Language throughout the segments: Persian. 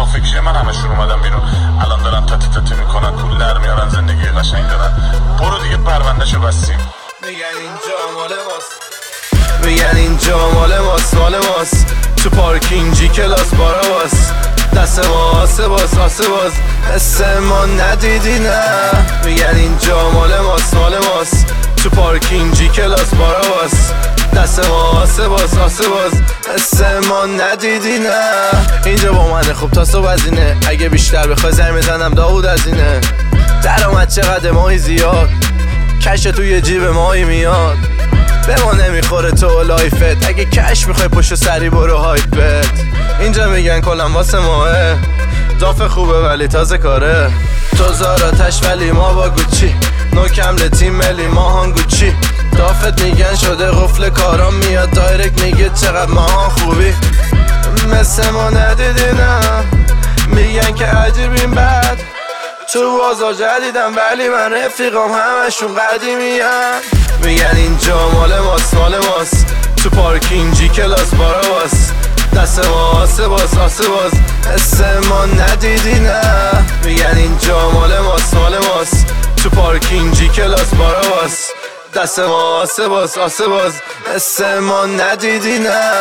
تا فکر من همشون اومدم بیرون، الان دارن تاتی میکنن، پول در میارن، زندگی قشنگ دارن. برو دیگه پروندهشو بستیم. میگن اینجا مال ماست، میگن اینجا مال ماست، مال ماست. تو پارکینگ جی کلاس بارا باز، دست ما آسه باز، آسه باز. حس ما ندیدی نه. میگن اینجا مال ماست، مال ماست. تو پارکینگ جی کلاس بارا باز، دست ما آسه باز، آسه باز. حس ما ندیدی نه. اینجا با منه خوب تا صبح از اینه، اگه بیشتر بخوای زنگ میزنم داود از اینه. درآمد چقدر ماهی زیاد، کش توی جیب ماهی میاد. به ما نمیخوره تو لایفت، اگه کش میخوای پشت سری برو هایپت. اینجا میگن کلم واسه ماه، داف خوبه ولی تازه کاره. تو زاراتش ولی ما با گوچی، نو کمل تیم ملی ما هنگوچی. دافت میگن شده قفل کارام، میاد دایرکت میگه چقدر ما خوبی. مثل ما ندیدی نه. میگن که عجیبیم بد، تو بازار جدیدم ولی من رفیقام همشون قدیمیم. میگن اینجا مال ماست، مال ماست. تو پارکینگ جی کلاس بارا باز، دست ما آسه باز، آسه باز. حس ما ندیدی نه. میگن اینجا مال ماست، مال ماست. تو پارکینگ جی کلاس بارا باز، دست ما آسه باز، آسه باز. حس ما ندیدی نه.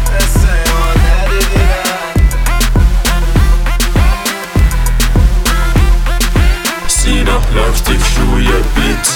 سینا رفتیم روی بیت،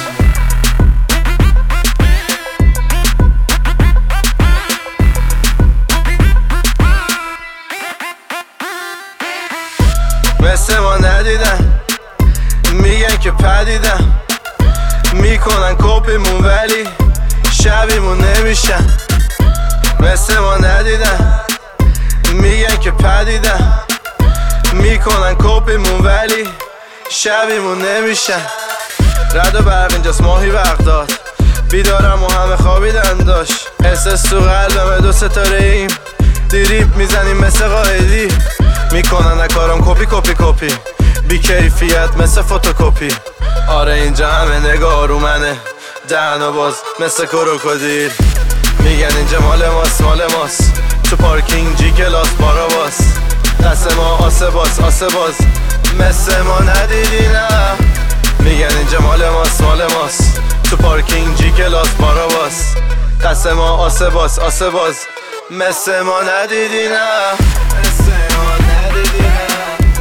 مثل ما ندیدن، میگن که پدیدن، میکنن کپیمون ولی شبیمون نمیشن. مثل ما ندیدن، میگن که پدیدن، میکنن کپیمون ولی شبیمون نمیشن. رد و برق اینجاست ماهی بغداد، بیدارم و همه خوابیدن داشت. احساس تو قلبمه 2 ستاره ایم، دیریب میزنیم مثل قائدی. میکنن اکارم کپی کپی کپی، بی کیفیت مثل فوتوکپی. آره اینجا همه نگاه رو منه، دهنو باز مثل کروکودیل. میگن اینجا مال ماست، مال ماست. تو پارکینگ جی کلاس بارا باز، دست ما آسه باز، آسه باز. مثل ما ندیدی نه. میگن اینجا مال ماست، مال ماست. تو پارکینگ جی کلاس بارا باز، دست ما آسه باز، آسه باز. مثل ما ندیدی نه. مثل ما ندیدی نه.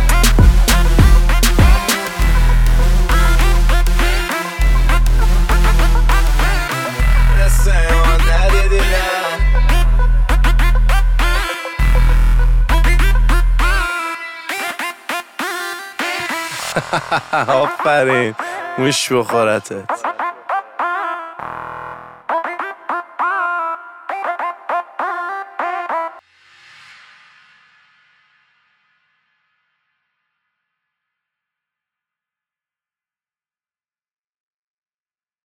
مثل ما ندیدی نه. آفرین، موش بخورتت.